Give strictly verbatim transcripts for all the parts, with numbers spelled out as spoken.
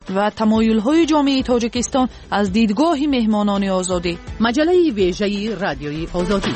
و تمایل‌های جامعه تاجیکستان از دیدگاه مهمانان آزادی. مجله ویژه رادیوی آزادی.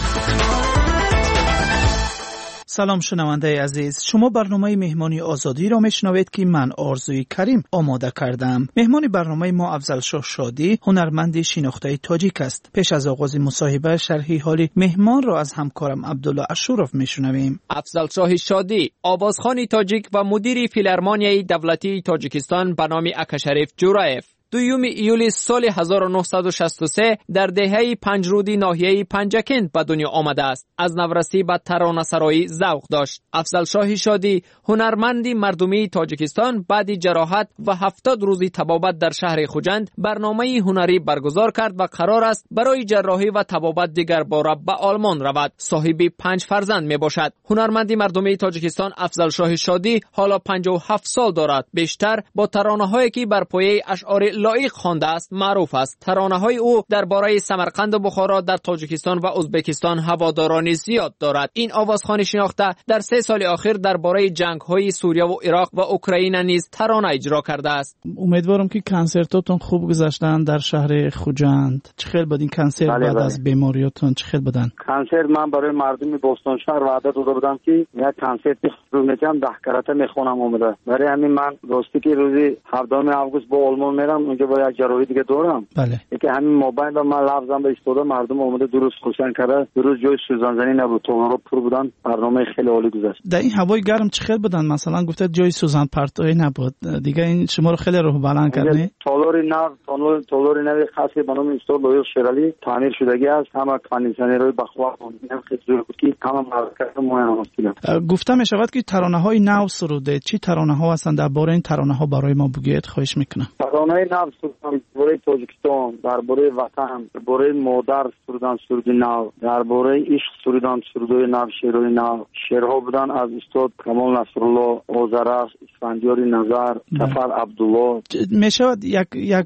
سلام شنونده عزیز، شما برنامه مهمانی آزادی را میشنوید که من آرزوی کریم آماده کردم. مهمان برنامه ما افضلشاه شادی، هنرمند شناخته تاجیک است. پیش از آغاز مصاحبه شرحی حال مهمان را از همکارم عبدالله اشورف میشنویم. افضلشاه شادی، آوازخوان تاجیک و مدیر فیلارمونیای دولتی تاجیکستان به نام اکاشریف جورایف، دوم ایول سال هزار و نهصد و شصت و سه در دهه پنجرودی ناحیه پنجکند به دنیا آمده است. از نورسی به ترانه‌سرایی ذوق داشت. افضلشاه شادی، هنرمندی مردمی تاجیکستان، بعد جراحت و هفتاد روزی طبابت در شهر خوجند برنامه هنری برگزار کرد و قرار است برای جراحی و طبابت دیگر باره به آلمان رود. صاحب پنج فرزند می باشد. هنرمندی مردمی تاجیکستان افضلشاه شادی حالا پنجاه و هفت سال دارد. بیشتر با ترانه‌هایی که بر پایه اشعار لایق خوانده است معروف است. ترانه‌های او درباره سمرقند و بخارا در تاجیکستان و ازبکستان هوادارانی زیاد دارد. این آوازخوان شناخته در سه سال اخیر درباره جنگ‌های سوریه و عراق و اوکراین نیز ترانه اجرا کرده است. امیدوارم که کنسرتاتون خوب گذشتن در شهر خوجند. چه خیلی بود این کنسرت بله بعد بله. از بیماریاتون چه خیلی بودن؟ کنسرت من برای مردم بوستون شهر وعده داده بودم که یک کنسرت رو میگم ده کرته میخونم اومده. برای همین من راستی که روزی هفتم آگوست با آلمان میرم، اونجا با یک جراحی دیگه دارم. بله. یکی همین موبایل و من لفظم به استفاده مردم اومده درست خوشن کرده. درست جای سوزان زنی نبود، تالارا پر بودن. برنامه خیلی عالی گذشت. در این هوای گرم چه خیلی بودن؟ مثلا گفته جای سوزان پرتوی نبود. دیگه این شما رو خیلی روح بلند کرده. تالار نو تالار تالار نو خاصی به نام استاد لویل شرالی تعمیر شدگی است. همه کاندیشنرهای بخوا هم خیلی زور بود که همه مرکز مهم هستند. گفته می شود که ترانه‌های نو سروده. چی ترانه‌ها هستند؟ درباره این ترانه‌ها برای ما بگید خواهش میکنم. ترانه‌های نو سرودن درباره تاجیکستان، درباره وطن، درباره مادر سرودن سرود نو، درباره عشق سرودن سرودهای نو، شعرهای نو. شعرها بودن از استاد کمال نصرالله، آذرخش، اسفندیار نظر، سفر عبدالله. می شود یک یک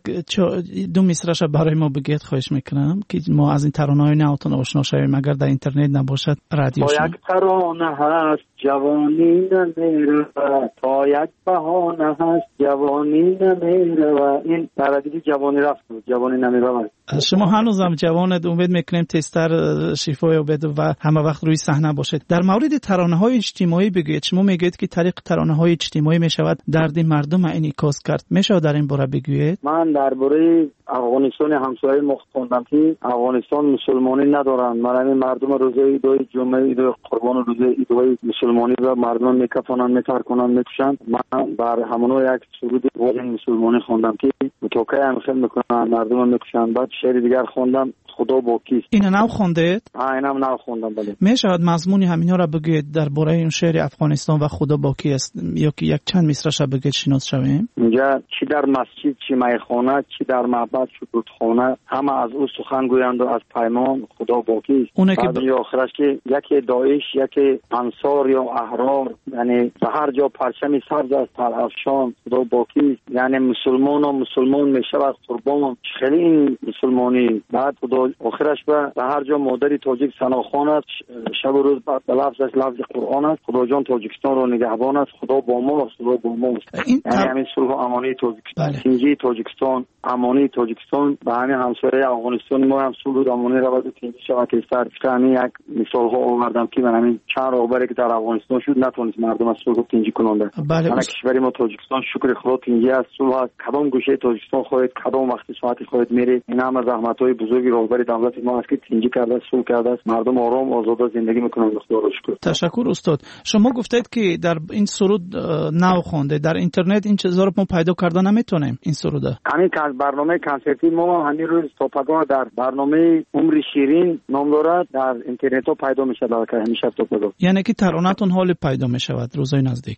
دو مصرعش برای ما بگید خواهش میکنم که ما از این ترانه‌های نوتون آشنا شویم اگر در اینترنت نباشد رادیو شما. تا یک ترانه هست جوانی نمیره، تا یک بهانه هست جوانی نمیره. این تردید جوانی رفت، جوانی نمیره. شما هنوزم جوانید، امید میکنیم تستر شفای بده و همه وقت روی صحنه باشید. در مورد ترانه‌های اجتماعی بگید. شما میگید که طریق ترانه‌های اجتماعی میشود درد مردم انعکاس کرد. میشه در این باره بگویید؟ من درباره افغانستان همسایه ما خوندم که افغانستان مسلمانی ندارن. من این مردم روزه ایدای جمعه ایدای قربان روزه ایدای مسلمانی و مردم میکفنن میترکنن میکشن. من بر همونو یک سرود واژه مسلمانی خوندم که توکای هم خیلی میکنن مردم میکشن. بعد شعر دیگر خوندم خدا با کیست. اینا نو خوندید؟ آ اینم نو خوندم. بله. میشود مضمون همینا را بگید درباره این شعر افغانستان و خدا با کیست یا که یک چند مصرعش بگید شناس شویم؟ اینجا چی در مسجد چی میخانه چی در معبد شکرخانه همه از او سخن گویند و از پیمان خدا با کیست. اونه که بعد ب... آخرش که یکی داعش یکی انصار یا احرار، یعنی به هر جا پرچمی سبز از پرافشان خدا با کیست. یعنی مسلمان و مسلمان میشود قربان. خیلی این مسلمانی. بعد خدا آخرش به هر جا مادری تاجیک ثناخوان است، شب و روز به لفظش لفظ قرآن است. خدا جان تاجیکستان رو نگهبان است. خدا با ما است. خدا با ما است. یعنی تر... همین صلح و امانی تاجیکستان، تنجی تاجیکستان، امانی تاجیکستان به همین همسایه افغانستان ما هم صلح و امانی رود و تنجی شود که سر همین یک مثال ها آوردم که من همین چند راهبری که در افغانستان شد نتونست مردم از صلح و تنجی کننده. بله. من کشور ما تاجیکستان شکر خدا تنجی است، صلح است. کدام گوشه تاجیکستان خواهد کدام وقت ساعتی خواهد میره. این هم از زحمت‌های بزرگی راهبری دولت ما است که تنجی کرده، صلح کرده است. مردم آرام آزاد زندگی میکنن. خدا را شکر. تشکر استاد. شما گفتید که در این سرود نو خونده در اینترنت این چیزا رو ما پیدا کردن نمیتونیم. این سروده همین برنامه کنسرتی ما همین روز تا پگاه در برنامه عمر شیرین نام دارد، در اینترنت ها پیدا میشه که همیشه تا پگاه. یعنی که ترانه‌تون حال پیدا میشود روزای نزدیک.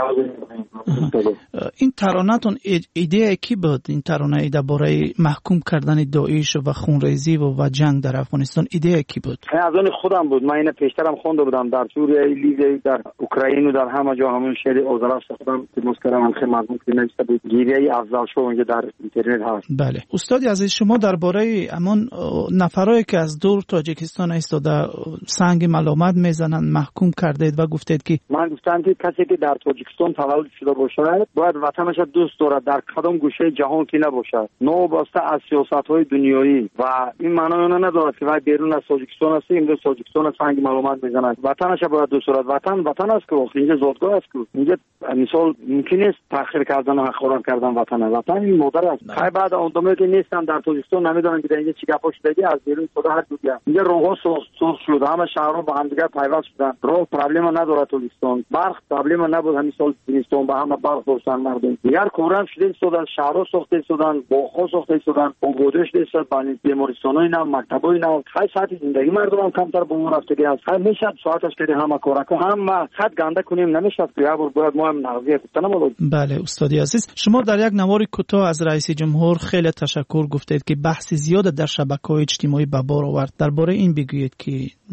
این ترانه‌تون ایده کی بود؟ این ترانه ایده برای محکوم کردن داعش و خونریزی جنگی و, و جنگ در افغانستان ایده کی بود؟ از اون خودم بود. من اینو پیشترم خونده بودم در سوریه، لیبی، در اوکراین و در همه جا. همون شعر اوزراش خودم مسکرم خیلی مضمون که نوشته بود. گیریه افضل شو اونجا در اینترنت هست. بله استاد عزیز، شما درباره امان نفرایی که از دور تاجیکستان ایستاده سنگ ملامت میزنن محکوم کردید و گفتید که من گفتم که کسی که در تاجیکستان تولد شده باشد باید وطنش دوست دارد، در کدام گوشه جهان که نباشد، نوابسته از سیاست‌های دنیایی. و این معنی اون ندارد که وای بیرون از تاجیکستان است اینجا تاجیکستان سنگ ملامت میزنند. وطنش باید دوست دارد. وطن وطن است که اینجا زادگاه است که اینجا مثال ممکن است تأخیر کردن و حقارت کردن وطن. وطن این مادر است. خیلی بعد آدمایی که نیستن در تاجیکستان نمیدونن که اینجا چی گپا شده، از بیرون خدا هر دو اینجا راه‌ها سوخت شده، همه شهرها با هم دیگه پیوست شدن. راه پرابلم نداره تاجیکستان، برق پرابلم نبود. همین سال تاجیکستان با هم برق داشتن مردم. دیگر کورم شده شدن، شهرها ساخته شدن، باغ‌ها ساخته شدن، آبادش شده، بانی بیمارستانای نو، مکتبای نو. خیلی ساعت زندگی مردم هم کمتر به اون رفتگی است. خیلی میشه ساعتش که همه کارا که هم خط گنده کنیم نمیشه که یا باید ما هم نقضیه گفتن ما. بله استادی عزیز، شما در یک نوار کوتاه از رئیس جمهور خیلی تشکر گفتید که بحث زیاد در شبکه‌های اجتماعی به بار آورد. درباره این بگویید که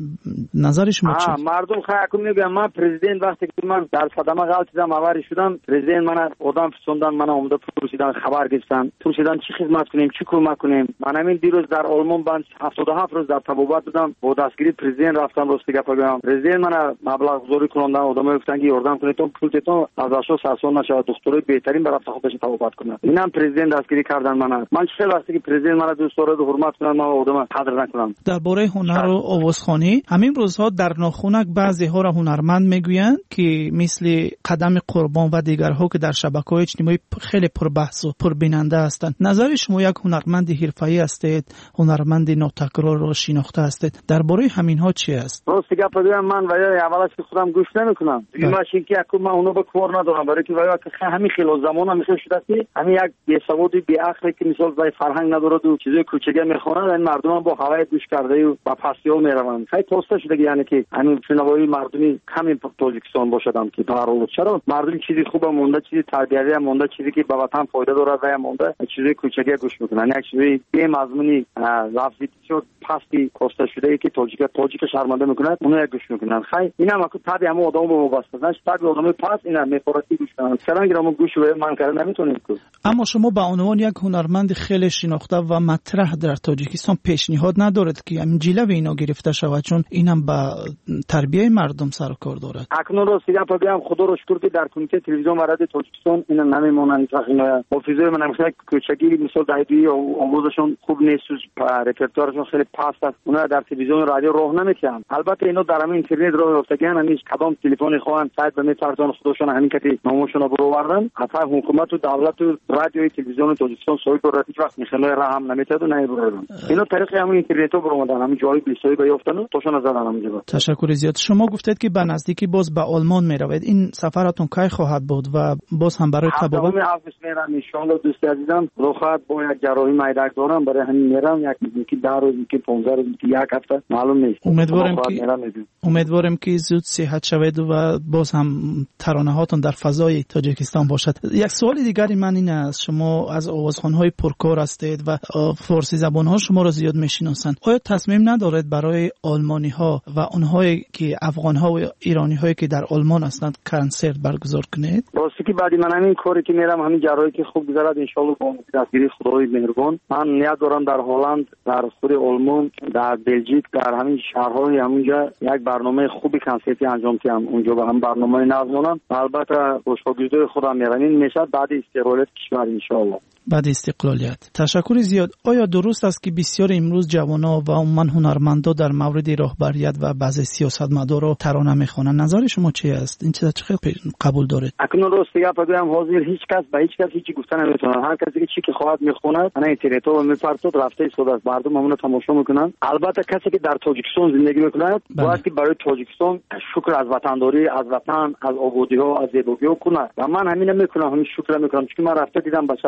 نظر شما چیه؟ مردم خیلی میگن من پرزیدنت وقتی که من در صدمه غلط دیدم آوری شدم، پرزیدنت من آدم پسندن، من اومده پرسیدن خبر گرفتن، پرسیدن چی خدمت کنیم، چی کمک کنیم. من همین دیروز در آلمان بند هفتاد و هفت روز در تبابت بودم، با دستگیری پرزیدنت رفتم راست گپ بگم. پرزیدنت من مبلغ گذاری کنندن آدمای گفتن که یاردم کنید تا پولتون از اشو ساسون نشه، دکترای بهترین برات خودش تبابت کنه. اینم پرزیدنت دستگیری کردن من. من چه وقتی که پرزیدنت من دوست داره و حرمت کنم، من آدم قدر نکنم. درباره هنر و آوازخوانی همین روزها در ناخونک بعضی ها را هنرمند میگویند که مثل قدم قربان و دیگرها که در شبکه‌های اجتماعی خیلی پربحث و پربیننده هستند. نظر شما یک هنرمند حرفه‌ای هستید، هنرمند ناتکرار را شناخته هستید، درباره همین ها چی است؟ راست گپ بگم من ولی اولش که خودم گوش نمیکنم. دیگه که اكو من اونو به کار ندارم، برای که ولی که همین خیلی زمان میشه شده که همین یک بی سوادی بی عقلی که مثال وای فرهنگ نداره و چیزای کوچیکه میخونه، این مردم با هوای گوش کرده و با پسیو میروند. خیلی توسته شده یعنی که همین شنوایی مردمی کمی تاجیکستان باشدم که در حال چرا مردم چیزی خوبه مونده، چیزی تربیتی مونده، چیزی که به وطن فایده داره و مونده، چیزی کوچیکه گوش میکنن. یک چیزی بی مضمونی لفظی شد پستی کوسته شده ای که تاجیک تاجیک شرمنده میکنه اونو گوش میکنن. خیلی اینم اكو طبیعی همه آدمو به وابسته نش، طبیعی آدمو پاس اینا میخورتی گوش کنن. چرا گرامو گوش به من کار نمیتونید که. اما شما به عنوان یک هنرمند خیلی شناخته و مطرح در تاجیکستان پیشنهاد ندارد که همین جلوه اینا گرفته شود، چون اینم به تربیت مردم سر و کار دارد؟ اکنون رو سیگا پگم خدا رو شکر که در کمیته تلویزیون و رادیو تاجیکستان اینا نمیمونن. اینا حافظه من مثلا کوچگی مثال دایدی و آموزشون خوب نیست، رپرتوارشون خیلی پست است، اونا در تلویزیون و رادیو راه نمیتونن. البته اینا در همین اینترنت راه افتادن، همیش کدام تلفن خواهن سایت به میترسون خودشون همین که نامشون رو بروردن. حتی حکومت و دولت و رادیو تلویزیون تاجیکستان سوی رو هیچ وقت میخنه راه هم نمیتاد و نه بروردن. اینا طریق همین اینترنت رو بروردن، همین جای بیسوی بیافتن توشون زدن همینجا. تشکر زیاد. شما گفتید که به نزدیکی باز به آلمان میروید، این سفرتون کی خواهد بود و باز هم برای تبابت؟ همین آگوست میرم ان شاء الله. دوست عزیزم روخات با یک جراحی معده دارم، برای همین میرم یک یکی ده روز یکی پانزده روز یک هفته معلوم نیست. امیدوارم که امیدوارم که زود صحت شوید و باز هم ترانه هاتون در فضای تاجیکستان باشد. یک سوال دیگری من این است، شما از آوازخوان‌های پرکار هستید و فارسی زبان‌ها شما را زیاد میشناسند. آیا تصمیم ندارید برای آلمانی‌ها و اونهایی که افغان‌ها و ایرانی‌هایی که در آلمان هستند کنسرت برگزار کنید؟ راستی که بعد من همین کاری که میرم همین جراحی که خوب گذرد ان شاء الله با دستگیری خدای مهربان من نیت دارم در هلند، در خود آلمان، در بلژیک، در همین شهرهای همونجا یک برنامه خوبی کنسرتی انجام کنم. اونجا با هم برنامه نظمونم. البته خوشحالیت خودم میرم. این میشه بعد استقلالیت کشور ان شاء الله. بعد استقلالیت. تشکر زیاد. آیا درست است که بسیار امروز جوانان و عموما هنرمندا در مورد راهبریت و بعضی سیاستمدارا ترانه میخوانند؟ نظر شما چی است؟ این چیزا چه قبول دارید؟ اکنون راست بگم حاضر هیچ کس به هیچ کس هیچی گفتن نمیتونه. هر کسی که چی که خواهد میخواند انا اینترنت رو میپرسد رفته است از مردم همون تماشا میکنن. البته کسی که در تاجیکستان زندگی میکنه باید که برای تاجیکستان شکر از وطنداری، از وطن، از آبادی ها، از زیبایی ها کنه و من همین میکنم، همین شکر میکنم چون من رفته دیدم با چشمای خودم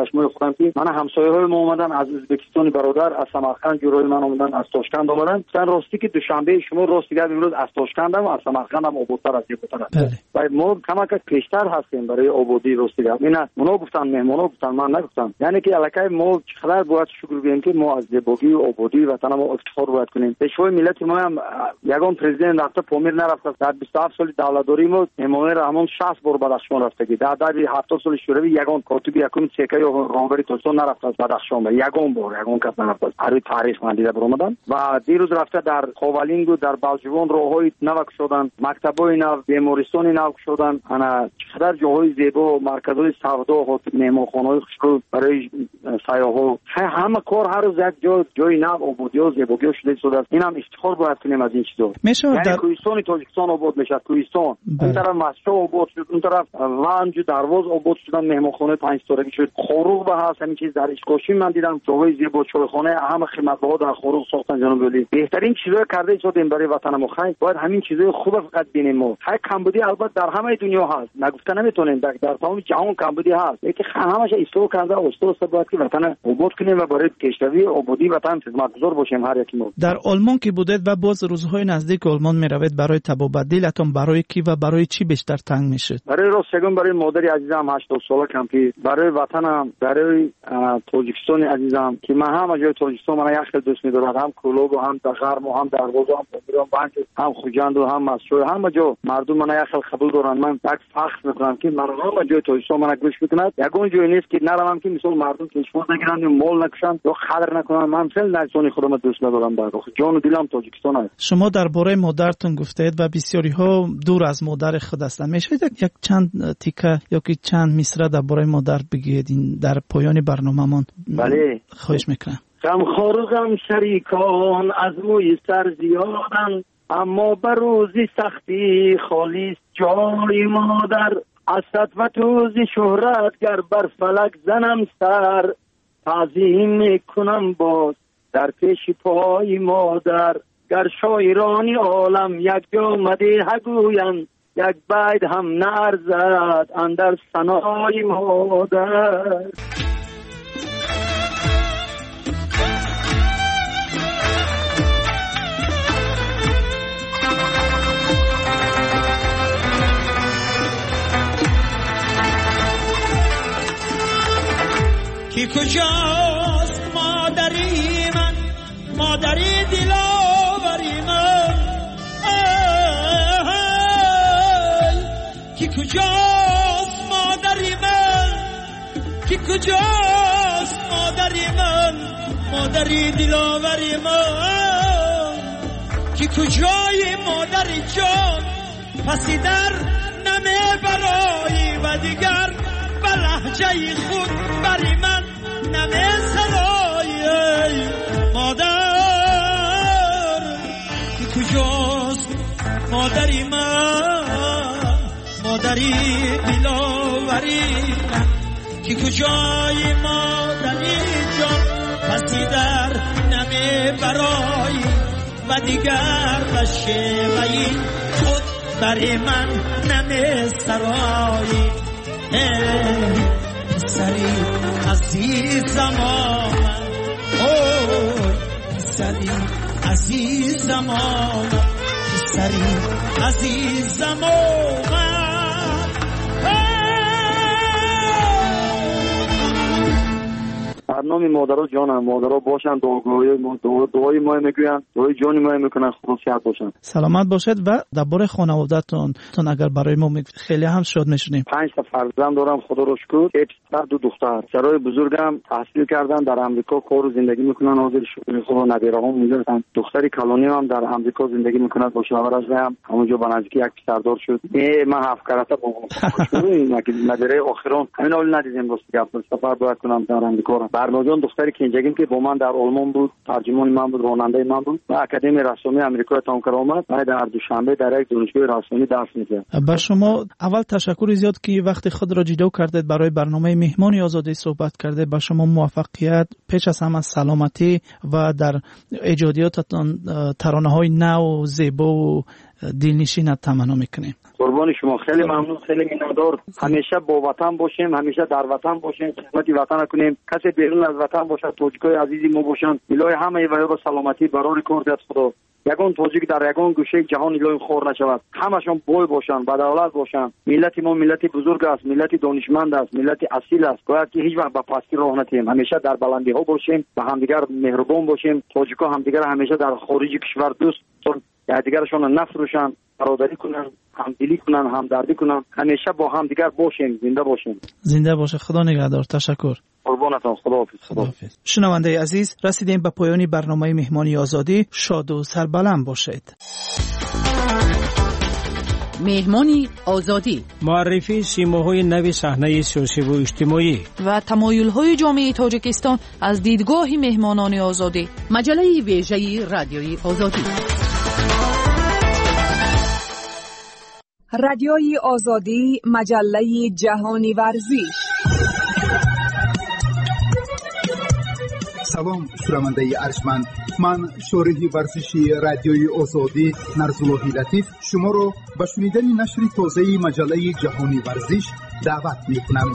گفتم که من همسایه‌های ما اومدن از ازبکستان برادر، از سمرقند جورای من اومدن، از تاشکند اومدن. گفتن راستی که دوشنبه شما راست دیگه امروز از تاشکند و از سمرقند هم آبادتر از یکوتر است. و ما کمک پیشتر هستیم برای آبادی راست دیگه. اینا اونا گفتن، مهمونا گفتن، من نگفتم. یعنی که الکای ما چقدر باید شکر بگیم که ما از زیبایی و آبادی وطن ما افتخار باید کنیم. پیشوای ملت ما هم یگان پرزیدنت رفته پامیر نرفته. در بیست و هفت سال دولتداری ما امام رحمان شصت بار بدخشان رفته. در در هفتاد سال شوروی یگان کاتب یکم سکه یا راهبری تاجستان نرفته از بدخشان. یگان بار یگان کس نرفته. هر تاریخ من دیده برآمدن و دیروز رفته در خاولینگ و در بلجوان راههای نو شدن، مکتبای نو، بیمارستان نو شدن. انا چقدر جاهای زیبا، مرکزهای سودا، هتل، مهمانخانه‌های خوشرو برای سیاح‌ها، همه کار هر روز یک جا جای نو آبادی و زیبایی شده شده است. اینم افتخار باید کنیم از این چیزا. یعنی در... کوهستان تاجیکستان آباد میشه، کوهستان اون طرف مسجد آباد شد، اون طرف ونج دروازه آباد شدن، مهمانخانه پنج ستارگی شد، خروق به هست همین چیز در اشکاشی من دیدم جاهای زیبا، چایخانه، همه خدمت‌ها در خروق ساختن. جناب ولی بهترین چیزا کرده شدیم برای وطن ما. خیر باید همین چیزای خوب فقط ببینیم. ما خیر کمبودی البته در همه دنیا هست، نگفته نمیتونیم، در, در تمام جهان کمبودی هست، یکی همش اصلاح کرده اصلاح باید که وطن آباد کنیم و برای پیشروی آبادی وطن خدمتگزار باشیم هر یکی ما. در آلمان که بودید و باز روزهای نزدیک آلمان میروید برای تبادلتون، برای کی و برای چی بیشتر تنگ میشید؟ برای راستگون برای مادری عزیزم هشتاد ساله کمپی، برای وطنم، برای تاجیکستان عزیزم که من هم از جای تاجیکستان من یک خیلی دوست می‌دارم، هم کلوب و هم دغرم و هم دروازه هم پامیران بانک هم خوجند و هم مسجد، همه جا مردم من یک خیلی قبول دارن. من یک فخر می‌کنم که مردم از جای تاجیکستان من گوش می‌کنند. یگون جای نیست که نرم که مثلا مردم کشور نگیرن یا مال نکشن یا خطر نکنن. من خیلی نزدیک خودم دوست ندارم، در واقع جان و دلم تاجیکستان است. شما درباره مادرتون گفتید و بسیاری ها دور از مادر خود هستند. میشه یک چند تیکه یا که چند مصرع درباره مادر بگید در پایان برنامه‌مان؟ بله خواهش میکنم. غمخوار و غم شریکان از موی سر زیادن، اما بر روزی سختی خالیست جای مادر. از سطوت روزی شهرت گر بر فلک زنم سر، تعظیم میکنم باز در پیش پای مادر. گر شاعرانی عالم یک جا مدیح گویند، یک بیت هم نرزد اندر ثنای مادر. کی کجاست مادری من، مادری دلاوری من؟ کی کجاست مادری من، کی کجاست مادری من، مادری دلاوری من؟ کی کجای مادری جان، پسی در نمی برایی و دیگر به لحجه خود بری من نمی سرایی. مادر کی کجاست مادری من، مادری دلاوری من؟ کی کجای مادری جان، پسی در نمی برایی و دیگر به شیوهی خود بری من نمی سرایی. پسری عزیزم آمد، اوه پسری عزیزم آمد، پسری عزیزم آمد. برنامه مادرها جانم، مادرها باشن، دعای ما دعای ما میگوین، دعای جان ما میکنن، خدا صحت باشن، سلامت باشید. و درباره خانواده‌تون تون اگر برای ما خیلی هم شاد میشونیم. پنج تا فرزند دارم خدا رو شکر، یک پسر دو دختر. پسرای بزرگم تحصیل کردن در آمریکا کار و زندگی میکنن، حاضر شکر خدا. نبیره‌ها اونجا هستن. دختری کلانی هم در آمریکا زندگی میکنه، با شوهرش هم همونجا با نزدیکی یک پسردار شد. من هفت کرته با نبیره آخران همین اول ندیدیم راست گپ سفر باید کنم در آمریکا. برناجان دختری که اینجا که با من در آلمان بود، ترجمان من بود، راننده من بود و اکادمی رسمی آمریکا تام کرد آمد. بعد در دوشنبه در یک دانشگاه رسمی درس می‌داد. بر شما اول تشکر زیاد که وقت خود را جدا کردید برای برنامه مهمانی آزادی صحبت کرده. بر شما موفقیت، پیش از همه سلامتی و در ایجادیاتتان ترانه‌های نو و زیبا و دلنشین تمنا می‌کنیم. قربان شما، خیلی ممنون، خیلی میnnador. همیشه با وطن باشیم، همیشه در وطن باشیم، خدمت وطن کنیم. کسی بیرون از وطن باشه، توجیکای عزیزی ما باشن، الهی همه و با سلامتی برای کردت خدا. یگان توجیک در یگان گوشه جهان الهی خور نشود. همشون بوی باشن، بدولت باشن. ملت ما ملت بزرگ است، ملت دانشمند است، ملت اصیل است. باید که هیچ وقت به پستی راه نتیم. همیشه در بلندی ها باشیم، به همدیگر مهربان باشیم. توجیکا همدیگر همیشه در خارج کشور دوست کنن، یکدیگرشون نفروشن، برادری کنن، همدلی کنن، همدردی کنن. همیشه با همدیگر باشیم، زنده باشیم. زنده باشه. خدا نگهدار. تشکر. قربانتون. خداحافظ. خداحافظ. شنونده عزیز، رسیدیم به پایان برنامه مهمانی آزادی. شاد و سربلند باشید. مهمانی آزادی، معرفی سیماهای نو صحنه سیاسی و اجتماعی و تمایل‌های جامعه تاجیکستان از دیدگاه مهمانان آزادی. مجله ویژه رادیوی آزادی. رادیوی آزادی، مجله جهانی ورزش. سلام شنونده ارجمند، من شارح ورزشی رادیوی آزادی نرزاللهی لطیف شما را به شنیدن نشر تازه مجله جهانی ورزش دعوت می‌کنم.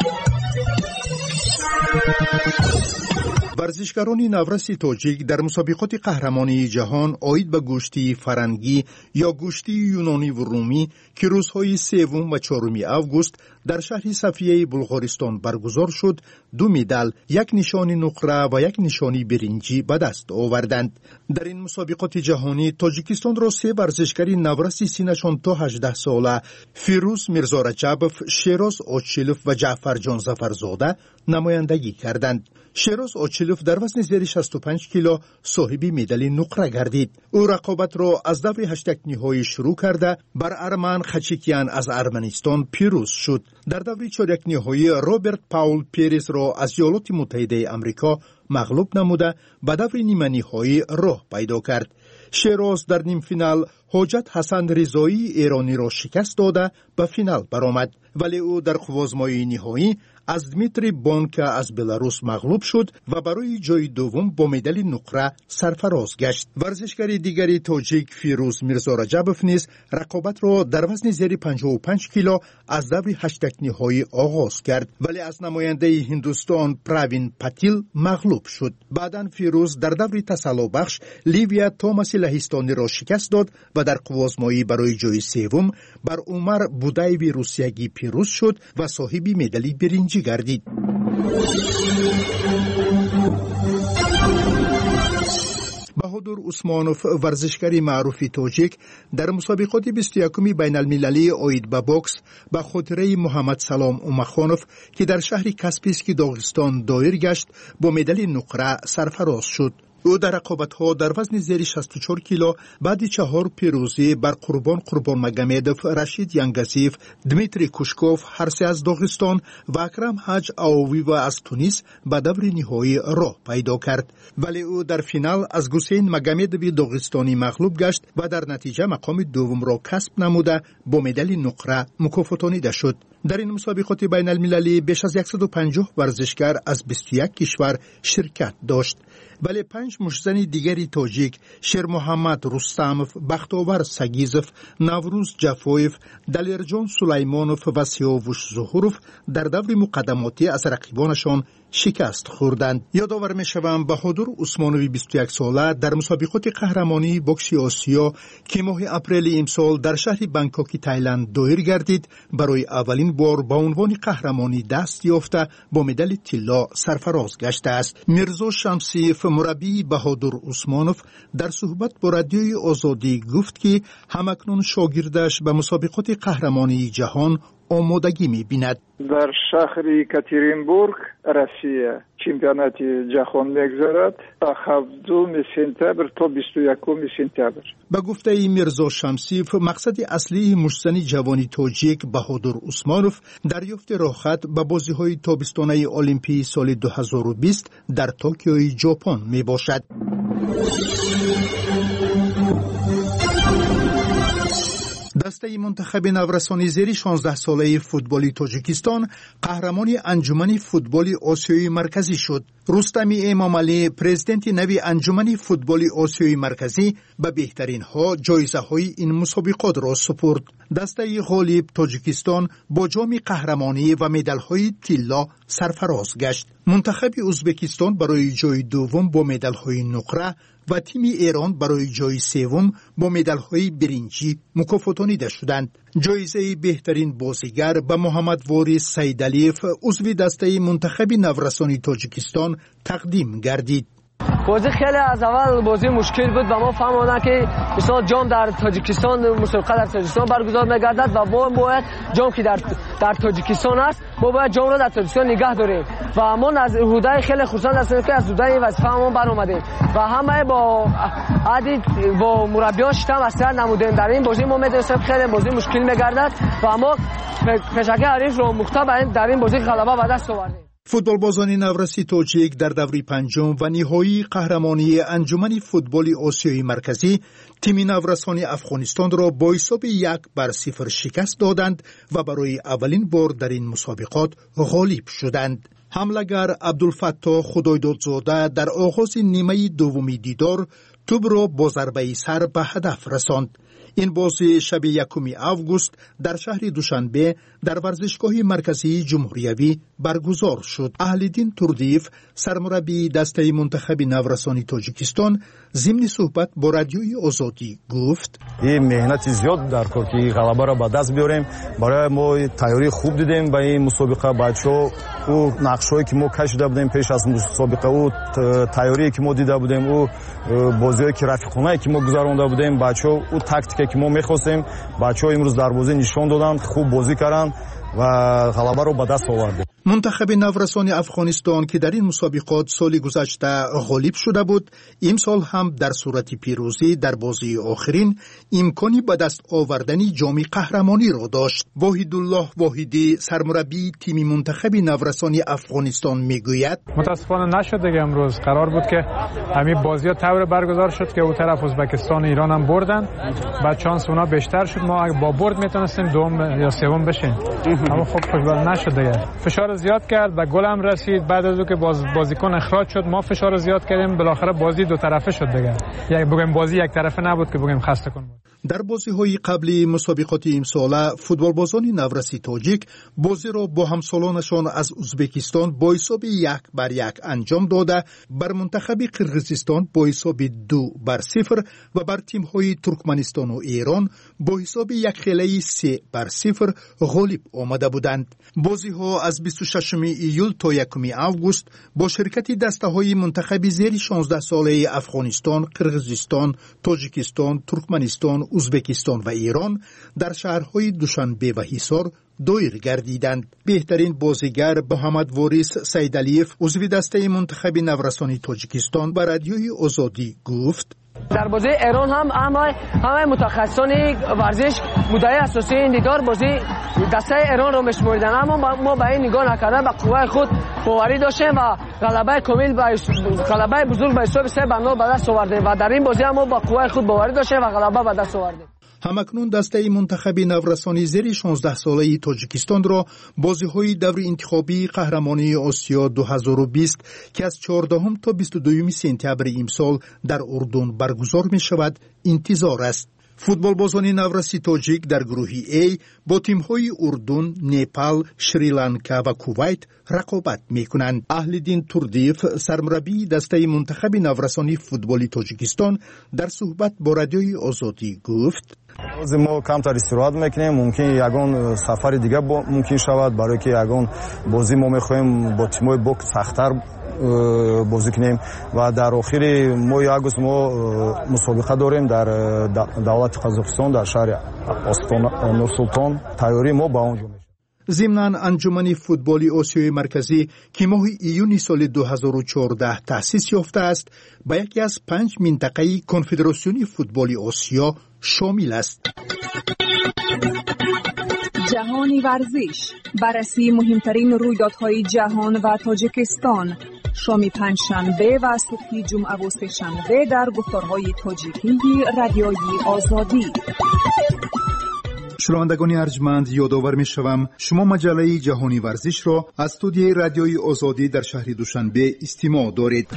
ورزشکاران نورس تاجیک در مسابقات قهرمانی جهان عاید به گوشتی فرنگی یا گوشتی یونانی و رومی که روزهای سوم و چهارم آگوست در شهر صفیه بلغارستان برگزار شد، دو مدال، یک نشانی نقره و یک نشانی برنجی به دست آوردند. در این مسابقات جهانی تاجیکستان را سه ورزشکار نورس سنشان تا هجده ساله فیروز میرزا رجبوف، شیراز آچیلوف و جعفر جان ظفرزاده نمایندگی کردند. شیراز آچیلوف در وزن زیر شصت و پنج کیلو صاحب مدال نقره گردید. او رقابت را از دور هشتگ نهایی شروع کرده بر ارمان خچیکیان از ارمنستان پیروز شد. در دور چهارک نهایی روبرت پاول پیریز را از ایالات متحده آمریکا مغلوب نموده به دور نیمه نهایی راه پیدا کرد. شیراز در نیم فینال حجت حسن رضایی ایرانی را شکست داده به فینال برآمد، ولی او در قوازمای نهایی از دمیتری بانکا از بلاروس مغلوب شد و برای جای دوم با مدال نقره سرفراز گشت. ورزشکار دیگری تاجیک فیروز میرزا رجبوف نیز رقابت را در وزن زیر پنجاه و پنج کیلو از دور هشتگ نهایی آغاز کرد، ولی از نماینده هندوستان پراوین پاتیل مغلوب شد. بعداً فیروز در دور تسلا بخش لیویا توماس لهستانی را شکست داد و در قوازمایی برای جای سوم بر عمر بودایوی روسیایی پیروز شد و صاحب مدال برنجی گردید. بهادر عثمانوف، ورزشکار معروف تاجیک، در مسابقات بیست و یکم بین المللی عاید به بوکس به خاطره محمد سلام اومخانوف که در شهر کاسپیسکی داغستان دایر گشت با مدال نقره سرفراز شد. او در رقابت‌ها در وزن زیر شصت و چهار کیلو بعد چهار پیروزی بر قربان قربان مگمدوف، رشید ینگزیف، دمیتری کوشکوف هر سه از داغستان و اکرم حاج آوی و از تونس به دور نهایی راه پیدا کرد، ولی او در فینال از حسین مگمدوی داغستانی مغلوب گشت و در نتیجه مقام دوم را کسب نموده با مدال نقره مکافاتانیده شد. در این مسابقات بین المللی بیش از صد و پنجاه ورزشکار از بیست و یک کشور شرکت داشت، ولی پنج مشزن دیگری تاجیک، شیر محمد رستموف، بختاور سگیزوف، نوروز جفویف، دلیرجان سلیمانوف و سیاوش ظهوروف در دور مقدماتی از رقیبانشان شکست خوردند. یادآور می‌شوم بهادر عثمانوی بیست و یک ساله در مسابقات قهرمانی بوکس آسیا که ماه اپریل امسال در شهر بانکوک تایلند دایر گردید، برای اولین بار با عنوان قهرمانی دست یافته با مدال طلا سرفراز گشته است. میرزا شمسیف، مربی بهادر عثمانوف، در صحبت با رادیوی آزادی گفت که همکنون شاگردش به مسابقات قهرمانی جهان آمادگی می‌بیند. در شهر یکاترینبورگ روسیه چمپیونات جهان می‌گذرد تا هفتم سپتامبر تا بیست و یکم سپتامبر. با گفته میرزا شمسیف، مقصد اصلی مشزن جوانی تاجیک بهادر عثمانوف دریافت راحت به بازی‌های تابستانه المپی سال دو هزار و بیست در توکیو ژاپن میباشد. دسته منتخب نورسانی زیر شانزده ساله فوتبالی تاجیکستان قهرمان انجمن فوتبال آسیای مرکزی شد. رستمی امامعلی پرزیدنت نوی انجمن فوتبال آسیای مرکزی به بهترین ها جایزه های این مسابقات را سپرد. دسته غالب تاجیکستان با جام قهرمانی و مدال های طلا سرفراز گشت. منتخب ازبکستان برای جای دوم با مدال های نقره و تیم ایران برای جای سوم با مدال های برنجی مکافاتانیده شدند. جایزه بهترین بازیگر به محمد وارث سیدعلیف عضو دسته منتخب نورسان تاجیکستان تقدیم گردید. بازی خیلی از اول بازی مشکل بود و ما فهمیدیم که مثلا جام در تاجیکستان مسابقه در تاجیکستان برگزار می‌گردد و ما باید جام که در در تاجیکستان است ما باید جام را در تاجیکستان نگه داریم و ما از حدای خیلی خرسند هستیم که از حدای وظیفه‌مون برآمدیم و همه با عادی با مربیان شتم اثر نمودیم. در این بازی ما می‌دونستیم خیلی بازی مشکل می‌گردد و ما فشاکه حریف رو مختبر در این بازی غلبه به دست آوردیم. فوتبال بازان نورسی تاجیک در دوره پنجم و نهایی قهرمانی انجمن فوتبال آسیای مرکزی تیم نورسان افغانستان را با حساب یک بر صفر شکست دادند و برای اولین بار در این مسابقات غالب شدند. حمله‌گر عبدالفتاح خدایدادزاده در آغاز نیمه دومی دیدار توپ را با ضربه سر به هدف رساند. این بازی شب یکم آگوست در شهر دوشنبه در ورزشگاه مرکزی جمهوریوی برگزار شد. اهل‌دین تردیف سرمربی دسته منتخب نورسان تاجیکستان ضمن صحبت با رادیوی آزادی گفت: این مهنت زیاد در کار که غلبه را به دست بیاریم. برای ما تیاری خوب دیدیم به این مسابقه. بچه‌ها او نقشه‌ای که ما کشیده بودیم پیش از مسابقه، او تیاری که ما دیده بودیم، او بازی‌هایی که رفیقانه که ما گذرانده بودیم، بچه‌ها او تاکتیکی که ما می‌خواستیم، بچه‌ها امروز در بازی نشان دادند، خوب بازی کردند و غلبه رو به دست آوردیم. منتخب نورسان افغانستان که در این مسابقات سال گذشته غالب شده بود، امسال هم در صورت پیروزی در بازی آخرین امکانی به دست آوردن جام قهرمانی را داشت. واحدالله واحدی سرمربی تیم منتخب نورسان افغانستان میگوید: متاسفانه نشد دیگه. امروز قرار بود که همین بازی‌ها طور برگزار شد که اون طرف ازبکستان و ایران هم بردن، بعد چانس اونا بیشتر شد، ما با برد میتونستیم دوم یا سوم بشیم، اما خب خوشبختانه نشد دیگه. فشار زیاد کرد و گل هم رسید. بعد از اینکه باز بازیکن اخراج شد ما فشار زیاد کردیم، بالاخره بازی دو طرفه شد دیگه. یک بگیم بازی یک طرفه نبود که بگیم خسته کن بود. در بازی‌های قبلی مسابقات امساله فوتبال بازان نورسی تاجیک بازی را با همسالانشان از ازبکستان با حساب یک بر یک انجام داده بر منتخب قرقیزستان با حساب دو بر صفر و بر تیم‌های ترکمنستان و ایران با حساب یک خیلی سه بر صفر غالب آمده بودند. بازی‌ها از بیست و ششم ایول تا یکم آگوست با شرکت دسته‌های منتخب زیر شانزده ساله افغانستان، قرقیزستان، تاجیکستان، ترکمنستان، ازبکستان و ایران در شهرهای دوشنبه و حصار دایر گردیدند. بهترین بازیگر محمد وارث سیدعلیف عضو دسته منتخب نورسان تاجیکستان به رادیوی آزادی گفت: در بازی ایران هم همه همه متخصصان ورزش مدعی اساسی این دیدار بازی دسته ایران رو میشمردن، اما ما به این نگاه نکردن، به قوه خود باوری داشتیم و غلبه کامل به غلبه بزرگ به حساب سه بر نول به دست آوردیم و در این بازی هم ما با قوه خود باوری داشتیم و غلبه به دست آوردیم. همکنون دسته منتخب نورسانی زیر شانزده ساله تاجیکستان را بازی‌های دور انتخابی قهرمانی آسیا دو هزار و بیست که از چهاردهم تا بیست و دوم سپتامبر امسال در اردن برگزار می شود انتظار است. فوتبال بازان نورسی تاجیک در گروه A با تیم‌های اردن، نپال، شریلانکا و کویت رقابت می‌کنند. اهل‌دین تردیف سرمربی دسته منتخب نورسانی فوتبال تاجیکستان در صحبت با رادیوی آزادی گفت: از ما کمتر استراحت میکنیم، ممکن یگان سفر دیگه ممکن شود، برای که یگان بازی ما میخوایم با تیم‌های بوک سخت‌تر بازی کنیم و در آخر ماه آگوست ما مسابقه داریم در دولت قزاقستان در شهر آستانه نورسلطان. تیاری ما با اونجا میشه. ضمناً انجمن فوتبال آسیای مرکزی که ماه ایون سال دو هزار و چهارده تأسیس یافته است به یکی از پنج منطقه کنفدراسیون فوتبال آسیا شامل است. جهانی ورزش، بررسی مهمترین رویدادهای جهان و تاجیکستان، شام پنجشنبه و صبح جمعه و سه‌شنبه در گفتارهای تاجیکی رادیوی آزادی. شنوندگان ارجمند، یادآور می‌شوم شما مجله جهانی ورزش را از استودیوی رادیوی آزادی در شهر دوشنبه استماع دارید.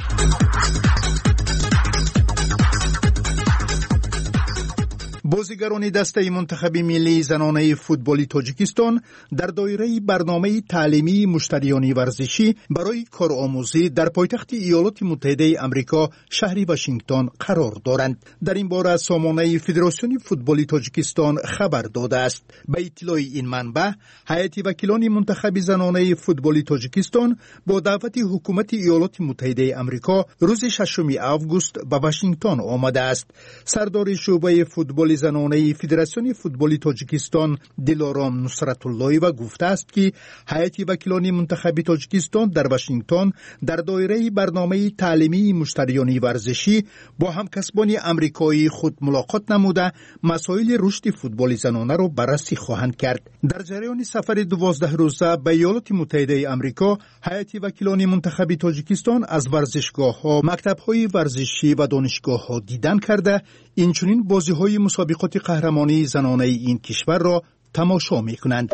بازیگران دسته منتخب ملی زنانه فوتبال تاجیکستان در دایره برنامه تعلیمی مشتریان ورزشی برای کارآموزی در پایتخت ایالات متحده آمریکا شهر واشنگتن قرار دارند. در این باره سامانه فدراسیون فوتبال تاجیکستان خبر داده است. به اطلاع این منبع، هیئت وکیلان منتخب زنانه فوتبال تاجیکستان با دعوت حکومت ایالات متحده آمریکا روز ششم آگوست به واشنگتن آمده است. سردار شعبه فوتبال زنانه فدراسیون فوتبال تاجیکستان دلارام نصرت اللهی گفته است که هیئت وکیلان منتخب تاجیکستان در واشنگتن در دایره برنامه تعلیمی مشتریان ورزشی با همکسبان آمریکایی خود ملاقات نموده مسائل رشد فوتبال زنانه را بررسی خواهند کرد. در جریان سفر دوازده روزه به ایالات متحده آمریکا، هیئت وکیلان منتخب تاجیکستان از ورزشگاه‌ها، مکتب‌های ورزشی و دانشگاه‌ها دیدن کرده، اینچنین بازی‌های مسابقات قهرمانی زنانه این کشور را تماشا می‌کنند.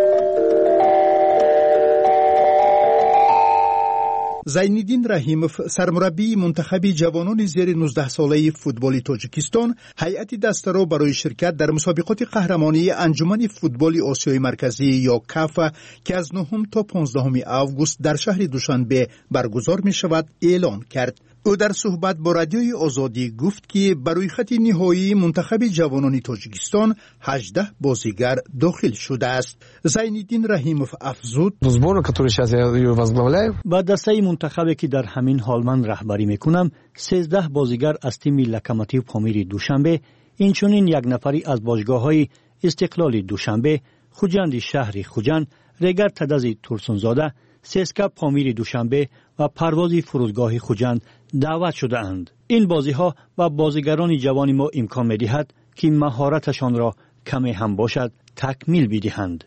زینالدین رحیموف، سرمربی منتخب جوانان زیر نوزده ساله فوتبال تاجیکستان، هیئت دسته را برای شرکت در مسابقات قهرمانی انجمن فوتبال آسیای مرکزی یا کاف که از نهم تا پانزدهم آگوست در شهر دوشنبه برگزار می شود اعلان کرد. او در صحبت با رادیوی آزادی گفت که برای خط نهایی منتخب جوانان تاجیکستان هجده بازیگر داخل شده است. زینالدین رحیموف افزود: با دسته منتخبی که در همین حال من رهبری میکنم، سیزده بازیگر از تیم لکماتیو پامیر دوشنبه، اینچنین یک نفری از باشگاه‌های استقلال دوشنبه، خوجند شهر خوجند، رگر تدزی ترسونزاده، سسکا پامیر دوشنبه و پروازی فرودگاه خوجند دعوت شده اند. این بازی ها و بازیگران جوان ما امکان می دهد که مهارتشان را کمی هم باشد تکمیل بدهند.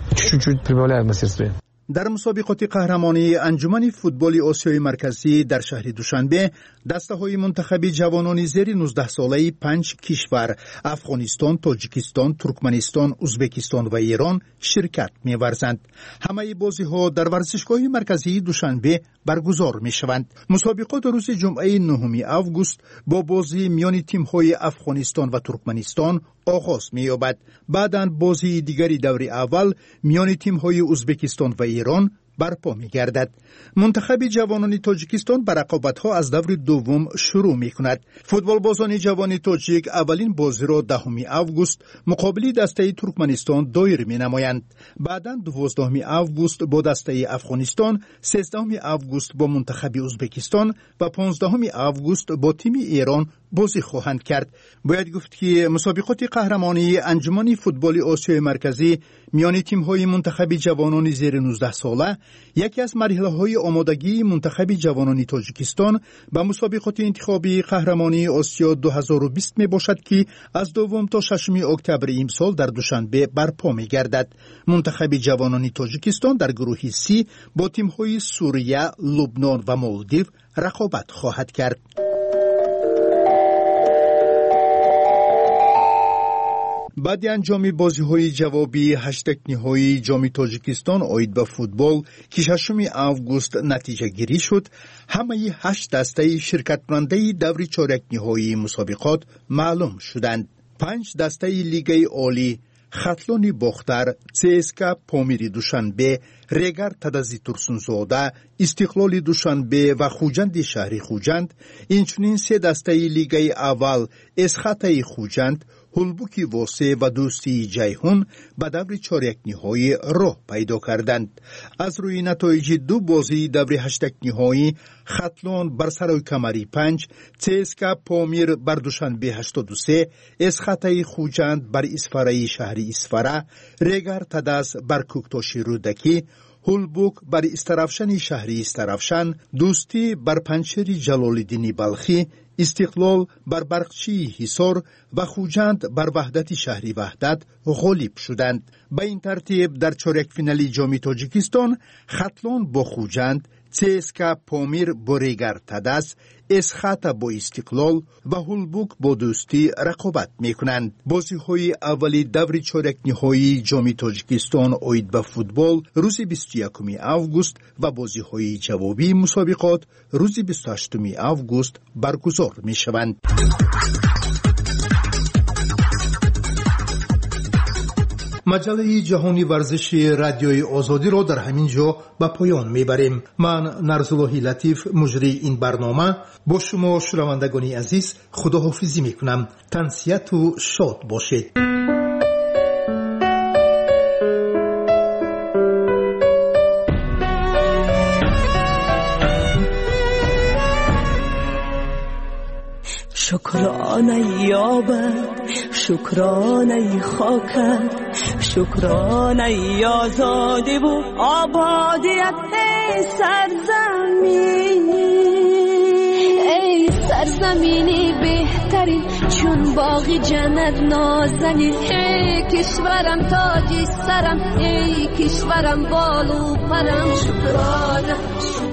در مسابقات قهرمانی انجمن فوتبال آسیای مرکزی در شهر دوشنبه، دسته های منتخب جوانان زیر نوزده ساله پنج کشور افغانستان، تاجیکستان، ترکمنستان، ازبکستان و ایران شرکت می‌ورزند. همه بازی ها در ورزشگاه مرکزی دوشنبه برگزار می‌شوند. مسابقات روز جمعه نهم آگوست با بازی میان تیم های افغانستان و ترکمنستان آغاز می‌یابد. بعداً بازی دیگری دور اول میان تیم های ازبکستان و ایران برپا می‌گردد. منتخب جوانان تاجیکستان به رقابت‌ها از دور دوم شروع می‌کند. فوتبال بازان جوان تاجیک اولین بازی را دهم آگوست مقابل دسته ترکمنستان دایر می‌نمایند. بعداً دوازدهم آگوست با دسته افغانستان، سیزدهم آگوست با منتخب ازبکستان و پانزدهم آگوست با تیم ایران بازی خواهند کرد. باید گفت که مسابقات قهرمانی انجمن فوتبال آسیای مرکزی میان تیم‌های منتخب جوانان زیر نوزده ساله یکی از مرحله‌های آمادگی منتخب جوانان تاجیکستان به مسابقات انتخابی قهرمانی آسیا دو هزار و بیست می باشد که از دوم تا ششم اکتبر امسال در دوشنبه برپا می‌گردد. منتخب جوانان تاجیکستان در گروه سی با تیم‌های سوریه، لبنان و مالدیو رقابت خواهد کرد. بعد انجام بازی‌های جوابی هشتگ نهایی جام تاجیکستان آید به فوتبال که ششم آگوست نتیجه گیری شد، همه هشت دسته شرکت کننده دور چهارک نهایی مسابقات معلوم شدند. پنج دسته لیگ عالی، خطلان باختر، سیسکا پامیر دوشنبه، رگر تدزی ترسونزاده، استقلال دوشنبه و خوجند شهر خوجند، اینچنین سه دسته لیگ اول اسخطه خوجند، هلبوکی واسه و دوستی جیهون به دور چهارک نهایی راه پیدا کردند. از روی نتایج دو بازی دور هشتگ نهایی، خطلان بر سرای کمری پنج، سیسکا پامیر بر دوشنبه هشتاد و سه، اسخطه خوجند بر اسفره شهر اسفره، رگر تدز بر کوکتاش رودکی، هلبوک بر استرافشن شهری استرافشن، دوستی بر پنچر جلالالدین بلخی، استقلال بر برقچی حصار و خوجند بر وحدت شهری وحدت غالب شدند. به این ترتیب در چهارک فینالی جام تاجیکستان، خطلان با خوجند، ЦСКА Помир бо Регар Тадас, اسخاتا با استقلال و هولبوک با دوستی رقابت میکنند. بازی‌های اولی دور چهارک نهایی جام تاجیکستان اوید به فوتبال روز بیست و یکم آگوست و بازی‌های جوابی مسابقات روز بیست و هشتم آگوست برگزار میشوند. مجله جهانی ورزش رادیوی آزادی را در همین جا به پایان میبریم. من نرزالله لطیف مجری این برنامه با شما شنوندگان عزیز خداحافظی میکنم. تنسیت و شاد باشید. شکرانه یابد شکرانه خاکت شکرانه آزادی و آبادیت ای سرزمینی ای سرزمینی بهترین چون باغی جنت نازنین ای کشورم تاجی سرم ای کشورم بالو پرم شکرانه